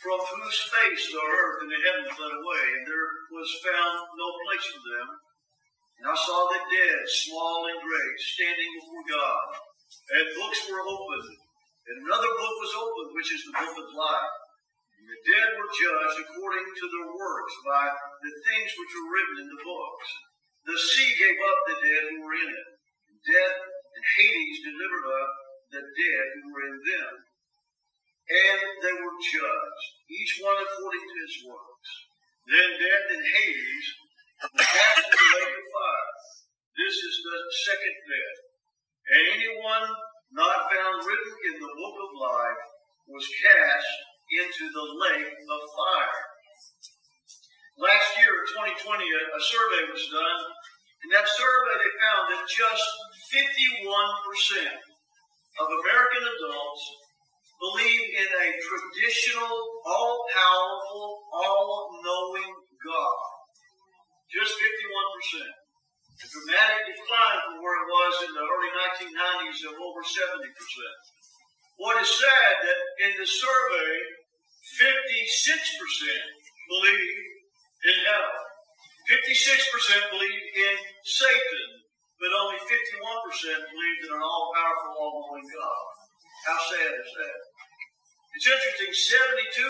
from whose face the earth and the heavens fled away, and there was found no place for them. And I saw the dead, small and great, standing before God, and books were opened, and another book was opened, which is the book of life. And the dead were judged according to their works by the things which were written in the books. The sea gave up the dead who were in it. Death and Hades delivered up the dead who were in them. And they were judged, each one according to his works. Then death and Hades were cast into the lake of fire. This is the second death. And anyone not found written in the book of life was cast into the lake of fire. Last year, in 2020, a survey was done. In that survey, they found that just 51% of American adults believe in a traditional, all-powerful, all-knowing God. Just 51%. A dramatic decline from where it was in the early 1990s of over 70%. What is sad that in the survey, 56% believe in hell. 56% believe in Satan, but only 51% believe in an all-powerful, all-knowing God. How sad is that? It's interesting, 72%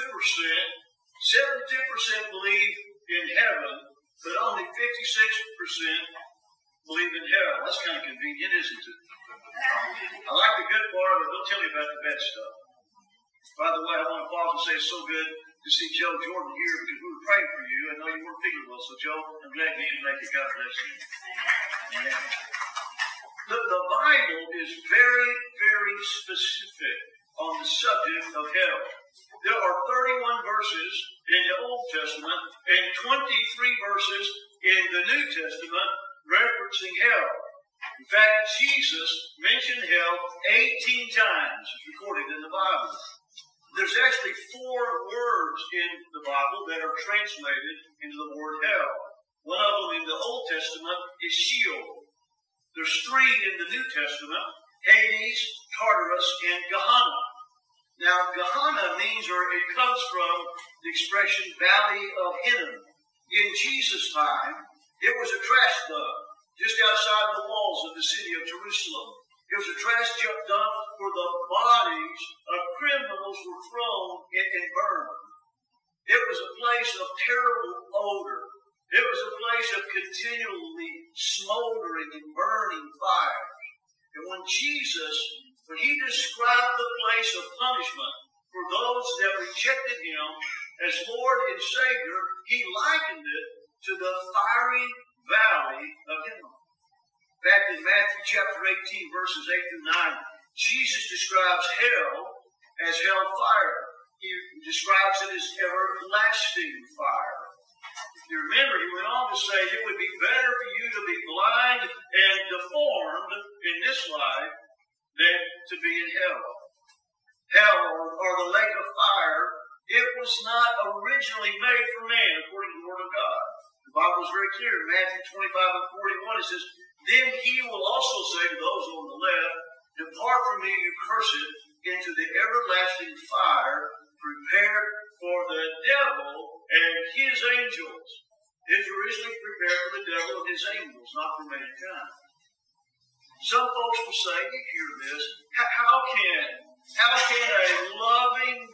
believe in heaven, but only 56% believe in hell. That's kind of convenient, isn't it? I like the good part, but don't tell me about the bad stuff. By the way, I want to pause and say it's so good to see Joe Jordan here because we were praying for you. I know you weren't feeling well, so Joe, I'm glad you didn't make it. God bless you. Amen. The Bible is very, very specific on the subject of hell. There are 31 verses in the Old Testament and 23 verses in the New Testament referencing hell. In fact, Jesus mentioned hell 18 times, it's recorded in the Bible. There's actually 4 words in the Bible that are translated into the word hell. One of them in the Old Testament is Sheol. There's 3 in the New Testament, Hades, Tartarus, and Gehenna. Now, Gehenna means, or it comes from the expression Valley of Hinnom. In Jesus' time, it was a trash dump just outside the walls of the city of Jerusalem. It was a trash dump where the bodies of criminals were thrown and burned. It was a place of terrible odor. It was a place of continually smoldering and burning fires. And when he described the place of punishment for those that rejected him as Lord and Savior, he likened it to the fiery valley of Hinnom. In fact, in Matthew chapter 18, verses 8 through 9, Jesus describes hell as hellfire. He describes it as everlasting fire. If you remember, he went on to say it would be better for you to be blind and deformed in this life than to be in hell. Hell, or the lake of fire, it was not originally made for man, according to the Word of God. The Bible is very clear. In Matthew 25 and 41, it says, "Then he will also say to those on the left, 'Depart from me, you cursed, into the everlasting fire prepared for the devil and his angels.'" It was originally prepared for the devil and his angels, not for mankind. Some folks will say, you hear this, how can a loving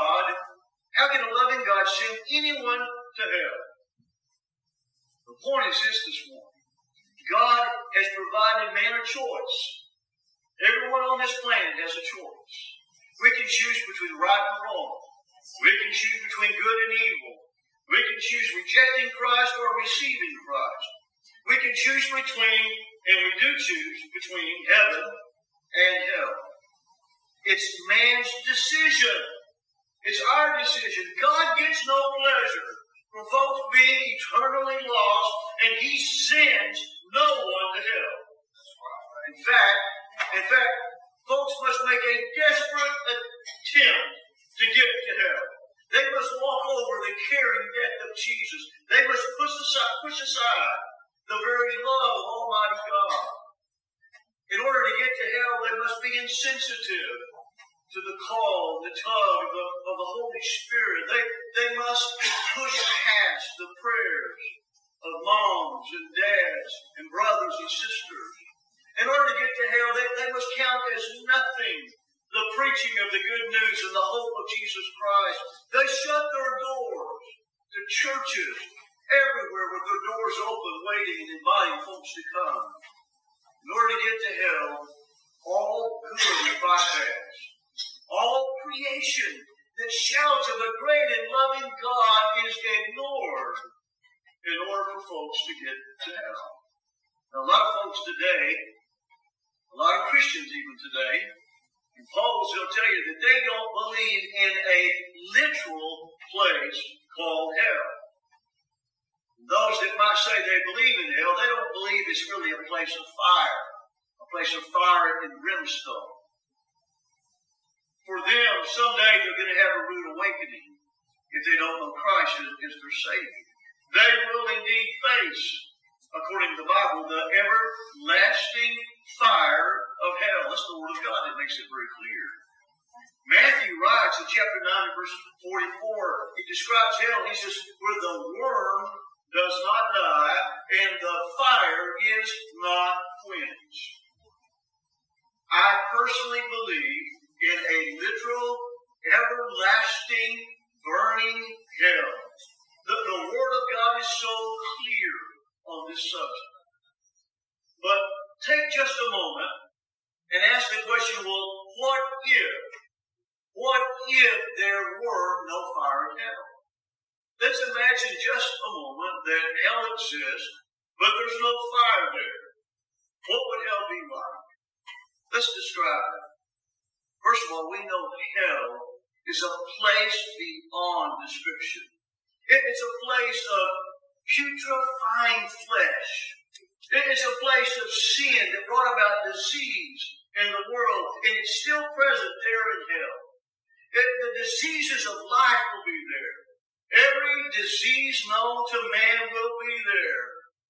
God send anyone to hell? The point is this morning. God has provided man a choice. Everyone on this planet has a choice. We can choose between right and wrong. We can choose between good and evil. We can choose rejecting Christ or receiving Christ. We can choose between, and we do choose between heaven and hell. It's man's decision. It's our decision. God gets no pleasure from folks being eternally lost, and he sends no one to hell. In fact, folks must make a desperate attempt to get to hell. They must walk over the caring death of Jesus. They must push aside the very love of Almighty God. In order to get to hell, they must be insensitive to the call, the tug of the Holy Spirit there. They must push past the prayers of moms and dads and brothers and sisters. In order to get to hell, they must count as nothing the preaching of the good news and the hope of Jesus Christ. They shut their doors to churches everywhere with their doors open, waiting and inviting folks to come. In order to get to hell, all good bypass. All creation that shouts of a great and loving God is ignored in order for folks to get to hell. Now, a lot of folks today, a lot of Christians even today, in polls, they'll tell you that they don't believe in a literal place called hell. Those that might say they believe in hell, they don't believe it's really a place of fire and brimstone. For them, someday they're going to have a rude awakening if they don't know Christ as their Savior. They will indeed face, according to the Bible, the everlasting fire of hell. That's the Word of God that makes it very clear. Matthew writes in chapter 9 and verse 44, he describes hell. He says, where the worm does not die and the fire is not quenched. I personally believe in a literal, everlasting, burning hell. The Word of God is so clear on this subject. But take just a moment and ask the question, well, what if there were no fire in hell? Let's imagine just a moment that hell exists, but there's no fire there. What would hell be like? Let's describe it. First of all, we know hell is a place beyond description. It's a place of putrefying flesh. It's a place of sin that brought about disease in the world, and it's still present there in hell. The diseases of life will be there. Every disease known to man will be there.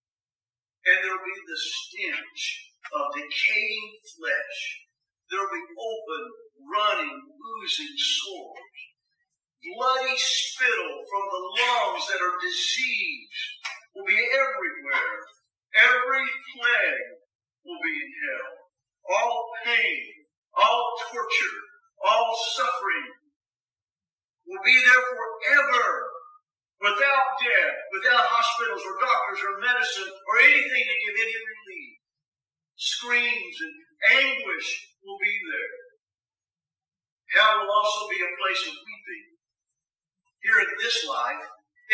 And there will be the stench of decaying flesh. There will be open, running, oozing sores. Bloody spittle from the lungs that are diseased will be everywhere. Every plague will be in hell. All pain, all torture, all suffering will be there forever, without death, without hospitals or doctors or medicine or anything to give any relief. Screams and anguish will be there. Hell will also be a place of weeping. Here in this life,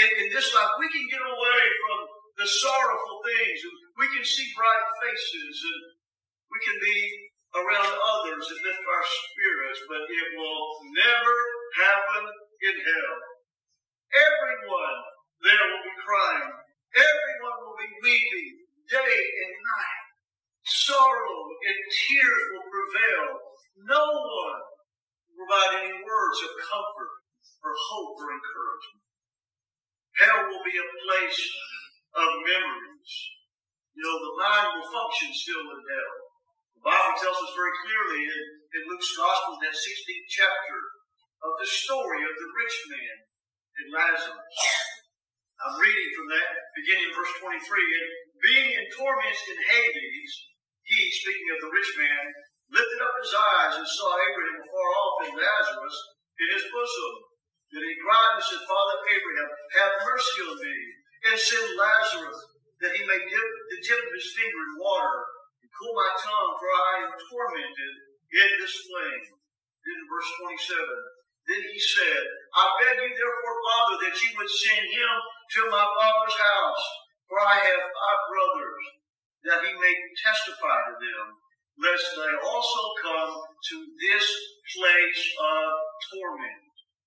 we can get away from the sorrowful things, and we can see bright faces, and we can be around others that lift our spirits, but it will never happen in hell. Everyone there will be crying. Everyone will be weeping day and night. Sorrow and tears will prevail. No one will provide any words of comfort or hope or encouragement. Hell will be a place of memories. The mind will function still in hell. The Bible tells us very clearly in Luke's Gospel, in that 16th chapter, of the story of the rich man and Lazarus. I'm reading from that, beginning in verse 23. And being in torments in Hades, he, speaking of the rich man, lifted up his eyes and saw Abraham afar off and Lazarus in his bosom. Then he cried and said, Father Abraham, have mercy on me, and send Lazarus, that he may dip the tip of his finger in water, and cool my tongue, for I am tormented in this flame. Then in verse 27, then he said, I beg you therefore, Father, that you would send him to my father's house, for I have 5 brothers, that he may testify to them, lest they also come to this place of torment.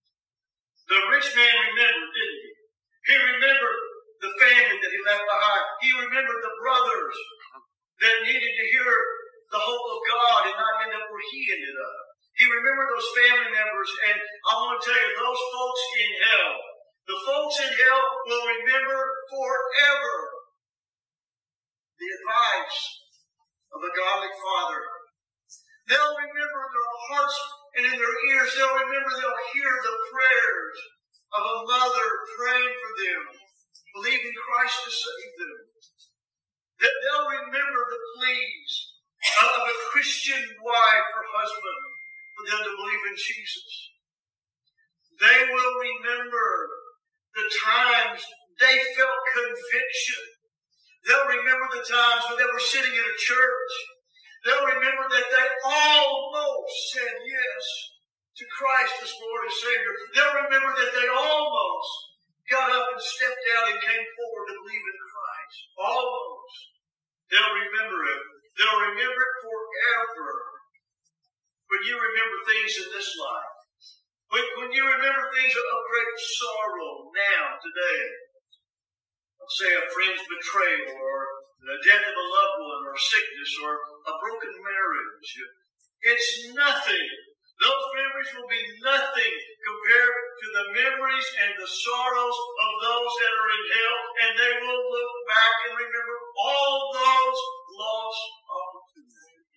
The rich man remembered, didn't he? He remembered the family that he left behind. He remembered the brothers that needed to hear the hope of God and not end up where he ended up. He remembered those family members, and I want to tell you, those folks in hell, the folks in hell will remember forever the advice of a godly father. They'll remember in their hearts and in their ears. They'll remember, they'll hear the prayers of a mother praying for them, believing Christ to save them. That they'll remember the pleas of a Christian wife or husband for them to believe in Jesus. They will remember the times they felt conviction. They'll remember the times when they were sitting in a church. They'll remember that they almost said yes to Christ as Lord and Savior. They'll remember that they almost got up and stepped out and came forward to believe in Christ. Almost. They'll remember it. They'll remember it forever. When you remember things in this life. When you remember things of great sorrow now, today. Let's say a friend's betrayal, or the death of a loved one, or sickness, or a broken marriage. It's nothing. Those memories will be nothing compared to the memories and the sorrows of those that are in hell, and they will look back and remember all those lost opportunities.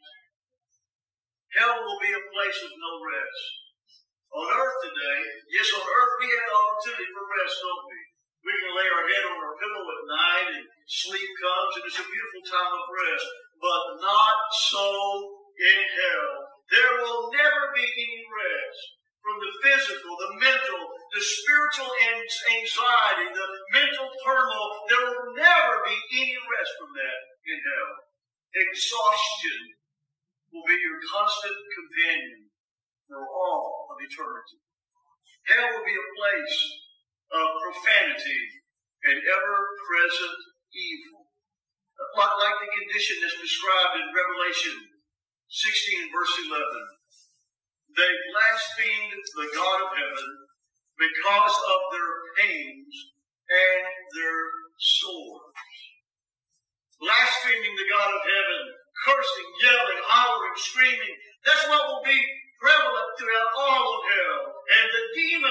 Hell will be a place of no rest. On earth today, yes, on earth we have the opportunity for rest, don't we? We can lay our head on our pillow at night and sleep comes, and it's a beautiful time of rest. But not so in hell. There will never be any rest from the physical, the mental, the spiritual anxiety, the mental turmoil. There will never be any rest from that in hell. Exhaustion will be your constant companion for all of eternity. Hell will be a place of profanity and ever-present evil. Like the condition that's described in Revelation 16 verse 11. They blasphemed the God of heaven because of their pains and their sores. Blaspheming the God of heaven, cursing, yelling, hollering, screaming. That's what will be prevalent throughout all of hell. And the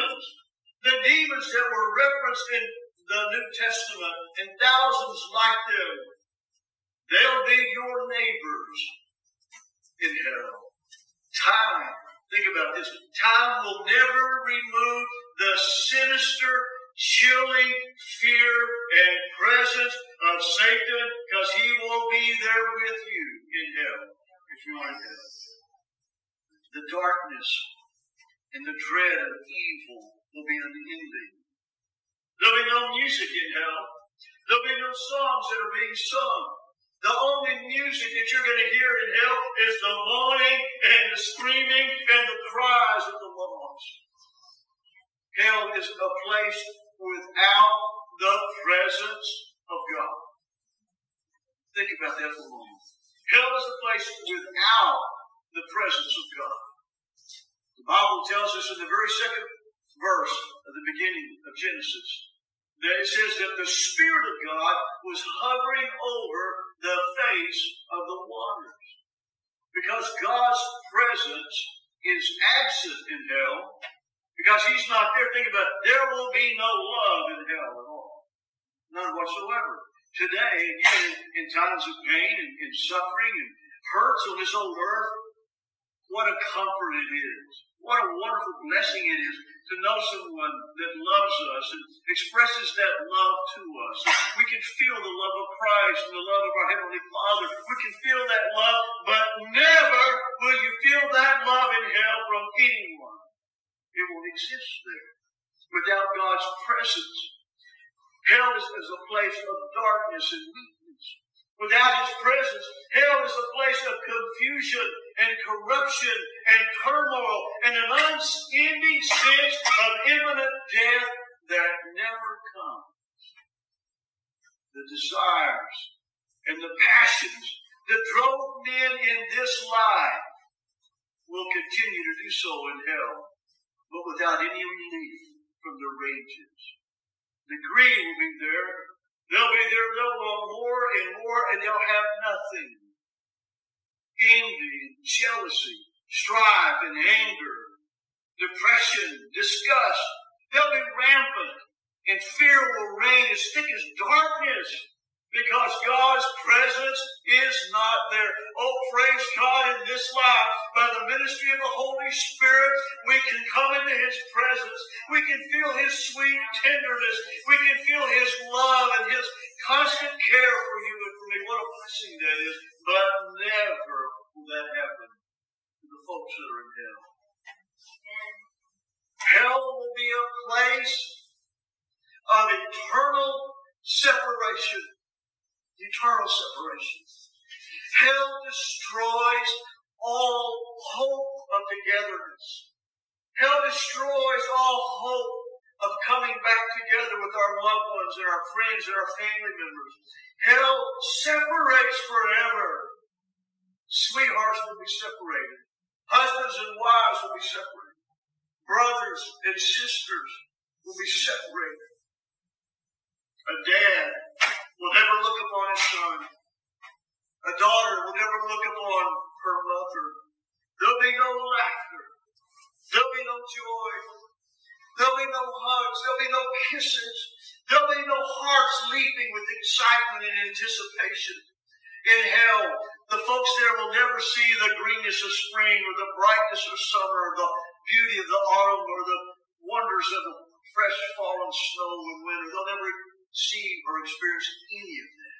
demons that were referenced in the New Testament, and thousands like them, they'll be your neighbors in hell. Time, think about this, time will never remove the sinister, chilling fear and presence of Satan, because he will be there with you in hell if you are in hell. The darkness and the dread of evil will be unending. There'll be no music in hell. There'll be no songs that are being sung. The only music that you're going to hear in hell is the moaning and the screaming and the cries of the lost. Hell is a place without the presence of God. Think about that for a moment. Hell is a place without the presence of God. The Bible tells us in the very second verse of the beginning of Genesis that it says that the Spirit of God was hovering over the face of the waters. Because God's presence is absent in hell, because He's not there. Think about it. There will be no love in hell at all. None whatsoever. Today, again, in times of pain and suffering and hurts on this old earth, what a comfort it is. What a wonderful blessing it is to know someone that loves us and expresses that love to us. We can feel the love of Christ and the love of our Heavenly Father. We can feel that love, but never will you feel that love in hell from anyone. It won't exist there without God's presence. Hell is a place of darkness and weakness. Without His presence, hell is a place of confusion and corruption and turmoil and an unending sense of imminent death that never comes. The desires and the passions that drove men in this life will continue to do so in hell, but without any relief from their rages. The greed will be there. They'll be there, they'll want more and more, and they'll have nothing. Envy, jealousy, strife and anger, depression, disgust, they'll be rampant, and fear will reign as thick as darkness, because God's presence is not there. Oh, praise God, in this life, by the ministry of the Holy Spirit, we can come into His presence. We can feel His sweet tenderness. We can feel His love and His constant care for you and for me. What a blessing that is. But never will that happen to the folks that are in hell. Hell will be a place of eternal separation. Eternal separation. Hell destroys all hope of togetherness. Hell destroys all hope of coming back together with our loved ones and our friends and our family members. Hell separates forever. Sweethearts will be separated. Husbands and wives will be separated. Brothers and sisters will be separated. A dad will never look upon his son. A daughter will never look upon her mother. There'll be no laughter. There'll be no joy. There'll be no hugs. There'll be no kisses. There'll be no hearts leaping with excitement and anticipation. In hell, the folks there will never see the greenness of spring or the brightness of summer or the beauty of the autumn or the wonders of the fresh fallen snow in winter. They'll never see or experience any of that.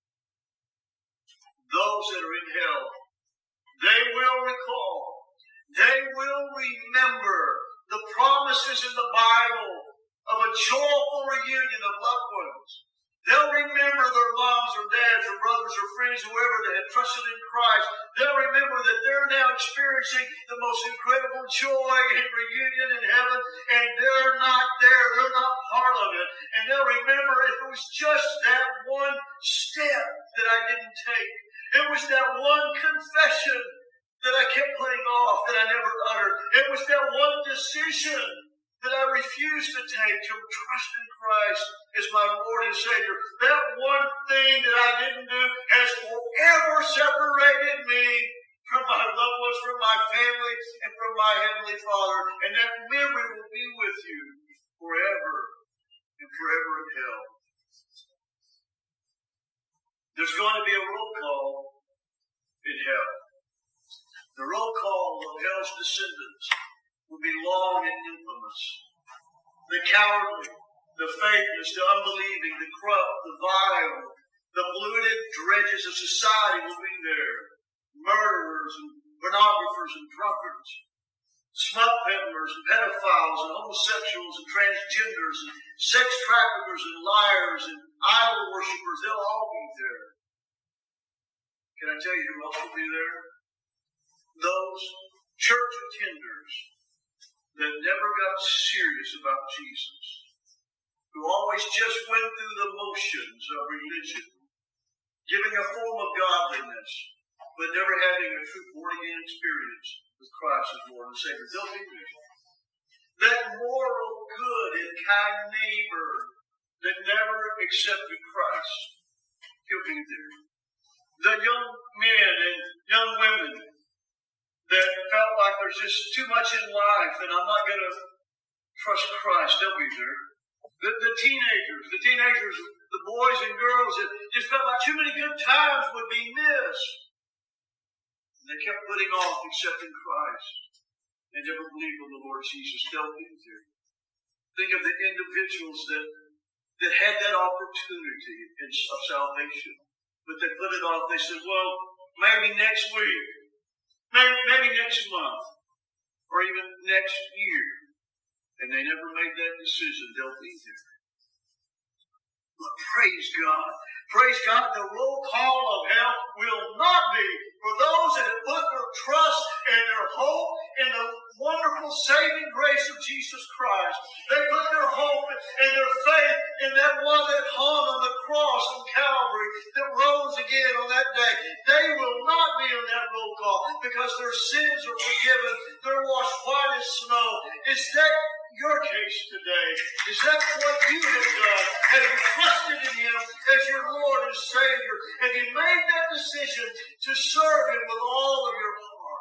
Those that are in hell, they will recall, they will remember the promises in the Bible of a joyful reunion of loved ones. They'll remember their moms or dads or brothers or friends, whoever that had trusted in Christ. They'll remember that they're now experiencing the most incredible joy and reunion in heaven, and they're not there. They're not part of it. And they'll remember if it was just that one step that I didn't take. It was that one confession that I kept putting off, that I never uttered. It was that one decision that I refused to take to trust in Christ as my Lord and Savior. That one thing that I didn't do has forever separated me from my loved ones, from my family, and from my Heavenly Father. And that memory will be with you forever and forever in hell. There's going to be a roll call in hell. The roll call of hell's descendants will be long and infamous. The cowardly, the faithless, the unbelieving, the corrupt, the vile, the polluted dredges of society will be there. Murderers and pornographers and drunkards, smut peddlers and pedophiles and homosexuals and transgenders and sex traffickers and liars and idol worshippers, they'll all be there. Can I tell you who else will be there? Those church attenders that never got serious about Jesus, who always just went through the motions of religion, giving a form of godliness, but never having a true born-again experience with Christ as Lord and Savior. They'll be there. That moral, good, and kind neighbor that never accepted Christ, he'll be there. The young men and young women that felt like there's just too much in life and I'm not going to trust Christ, they'll be there. The teenagers, the boys and girls that just felt like too many good times would be missed. And they kept putting off accepting Christ and never believed on the Lord Jesus. They'll be there. Think of the individuals that had that opportunity of salvation, but they put it off. They said, well, maybe next week. Maybe next month, or even next year. And they never made that decision. They'll be there. But praise God. Praise God, the roll call of hell will not be for those that have put their trust and their hope in the wonderful saving grace of Jesus Christ. They put their hope and their faith in that one that hung on the cross on Calvary, that rose again on that day. They will not be in that roll call because their sins are forgiven. They're washed white as snow. Is that your case today? Is that what you have done? Have you trusted in Him as your Lord and Savior? Have you made that decision to serve Him with all of your heart?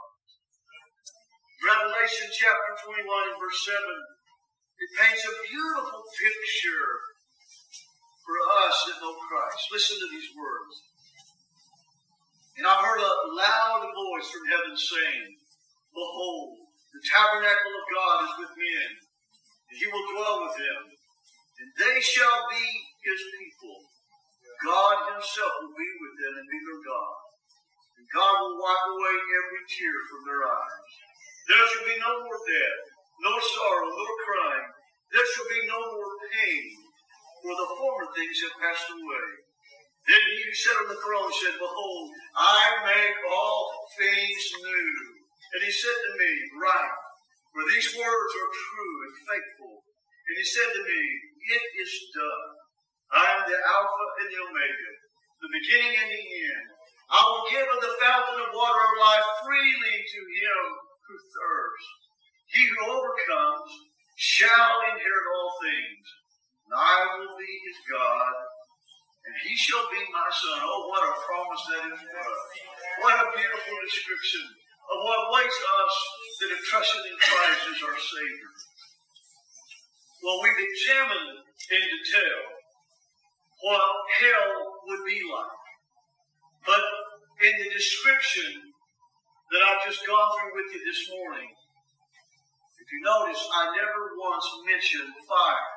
Revelation chapter 21 and verse 7, it paints a beautiful picture for us that know Christ. Listen to these words. And I heard a loud voice from heaven saying, Behold, the tabernacle of God is with men, and he will dwell with them, and they shall be his people. God himself will be with them and be their God. And God will wipe away every tear from their eyes. There shall be no more death, no sorrow, nor crying. There shall be no more pain, for the former things have passed away. Then he who sat on the throne said, Behold, I make all things new. And he said to me, Write, for these words are true and faithful. And he said to me, It is done. I am the Alpha and the Omega, the beginning and the end. I will give of the fountain of water of life freely to him who thirsts. He who overcomes shall inherit all things, and I will be his God, and he shall be my son. Oh, what a promise that is for us. What a beautiful description of what awaits us that have trusted in Christ as our Savior. Well, we've examined in detail what hell would be like. But in the description that I've just gone through with you this morning, if you notice, I never once mentioned fire.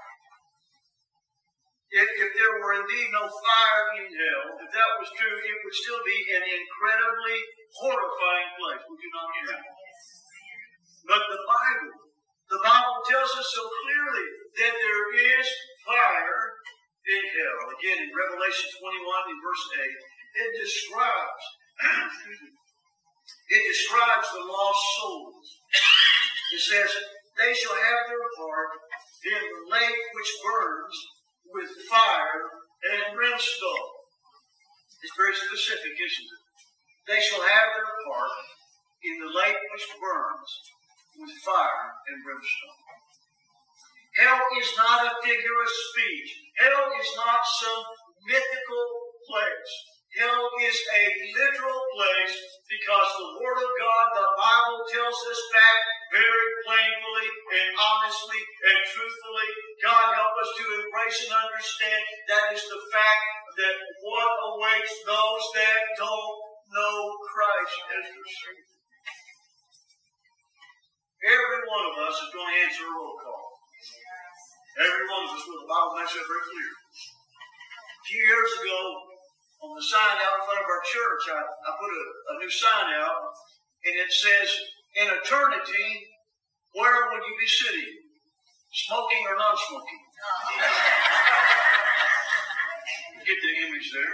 If there were indeed no fire in hell, if that was true, it would still be an incredibly horrifying place. Would you not agree? But the Bible tells us so clearly that there is fire in hell. Again, in Revelation 21 in verse 8, it describes the lost souls. It says, they shall have their part in the lake which burns with fire and brimstone. It's very specific, isn't it? They shall have their part in the lake which burns with fire and brimstone. Hell is not a figure of speech. Hell is not some mythical place. Hell is a literal place because the Word of God, the Bible, tells us that very plainly and honestly and truthfully. God help us to embrace and understand that is the fact that what awaits those that don't know Christ as their Savior. Every one of us is going to answer a roll call. Every one of us will. The Bible makes that very clear. A few years ago, on the sign out in front of our church, I put a new sign out, and it says, in eternity, where would you be sitting? Smoking or non-smoking? You get the image there.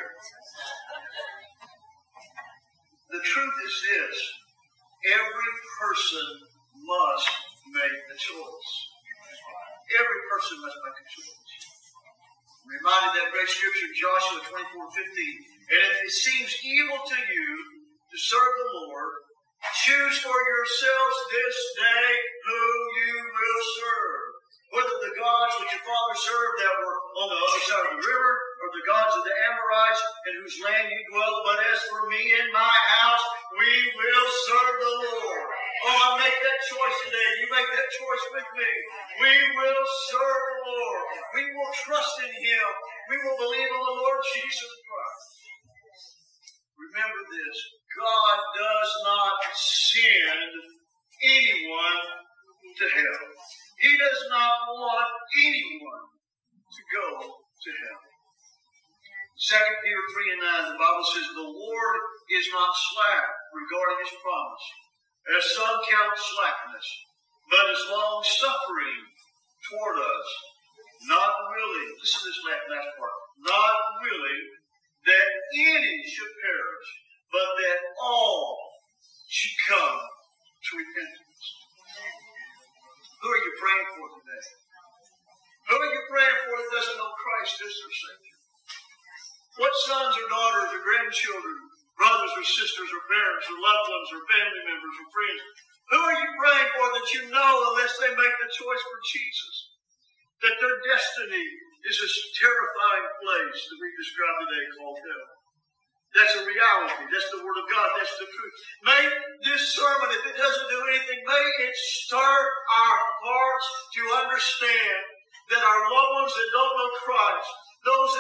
The truth is this. Every person must make a choice. Every person must make a choice. I'm reminded that great scripture, Joshua 24:15. And if it seems evil to you to serve the Lord, choose for yourselves this day who you will serve. Whether the gods which your father served that were on the other side of the river, or the gods of the Amorites in whose land you dwell. But as for me and my house, we will serve the Lord. Oh, I make that choice today. You make that choice with me. We will serve the Lord. We will trust in Him. We will believe on the Lord Jesus Christ. Remember this. God does not send anyone to hell. He does not want anyone to go to hell. 2 Peter 3:9, the Bible says, the Lord is not slack regarding His promise, as some count slackness, but is long-suffering toward us, not willing, listen to this last part, not willing that any should perish, but that all should come to repentance. Who are you praying for today? Who are you praying for that doesn't know Christ as their Savior? What sons or daughters or grandchildren, brothers or sisters or parents or loved ones or family members or friends, who are you praying for that you know unless they make the choice for Jesus, that their destiny is this terrifying place that we describe today called hell? That's a reality. That's the Word of God. That's the truth. May this sermon, if it doesn't do anything, may it stir our hearts to understand that our loved ones that don't know Christ, those that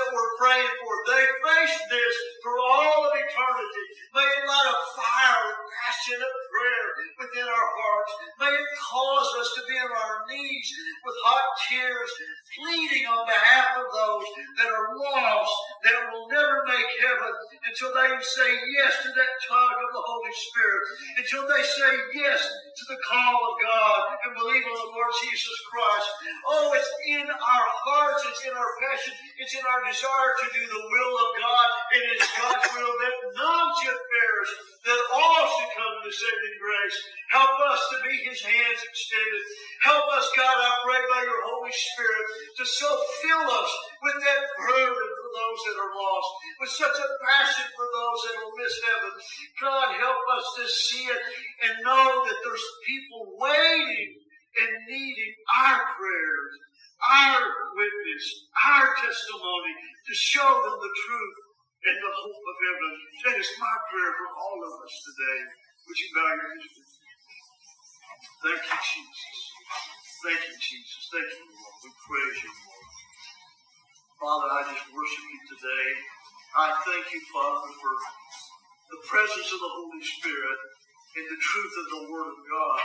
praying for. They faced this for all of eternity. May it light a fire of passionate prayer within our hearts. May it cause us to be on our knees with hot tears, pleading on behalf of those that are lost, that will never make heaven until they say yes to that tug of the Holy Spirit, until they say yes to the call of God and believe on the Lord Jesus Christ. Oh, it's in our hearts, it's in our passion, it's in our desire to do the will of God, and it's God's will that none should perish, that all should come to saving grace. Help us to be His hands extended. Help us, God, I pray by your Holy Spirit, to so fill us with that burden for those that are lost, with such a passion for those that will miss heaven. God, help us to see it and know that there's people waiting and needing our prayers, our witness, our testimony to show them the truth and the hope of heaven. That is my prayer for all of us today. Would you bow your heads with me? Thank you, Jesus. Thank you, Jesus. Thank you, Lord. We praise you, Lord. Father, I just worship you today. I thank you, Father, for the presence of the Holy Spirit and the truth of the Word of God.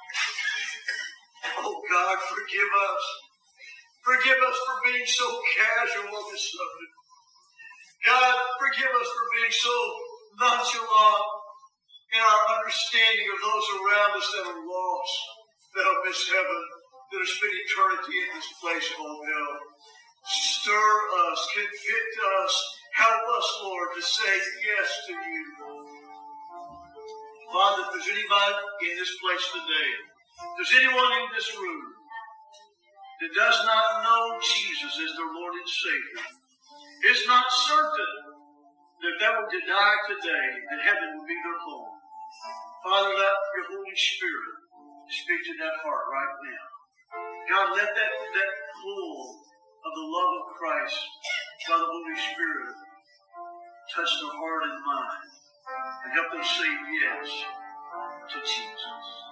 Oh, God, forgive us. Forgive us for being so casual on this subject. God, forgive us for being so nonchalant in our understanding of those around us that are lost, that have missed heaven, that have spent eternity in this place called hell. Stir us, convict us, help us, Lord, to say yes to you. Father, if there's anybody in this place today, if there's anyone in this room that does not know Jesus as their Lord and Savior, it's not certain that they will deny today that heaven will be their home. Father, let your Holy Spirit speak to that heart right now. God, let that pull of the love of Christ by the Holy Spirit touch their heart and mind and help them say yes to Jesus.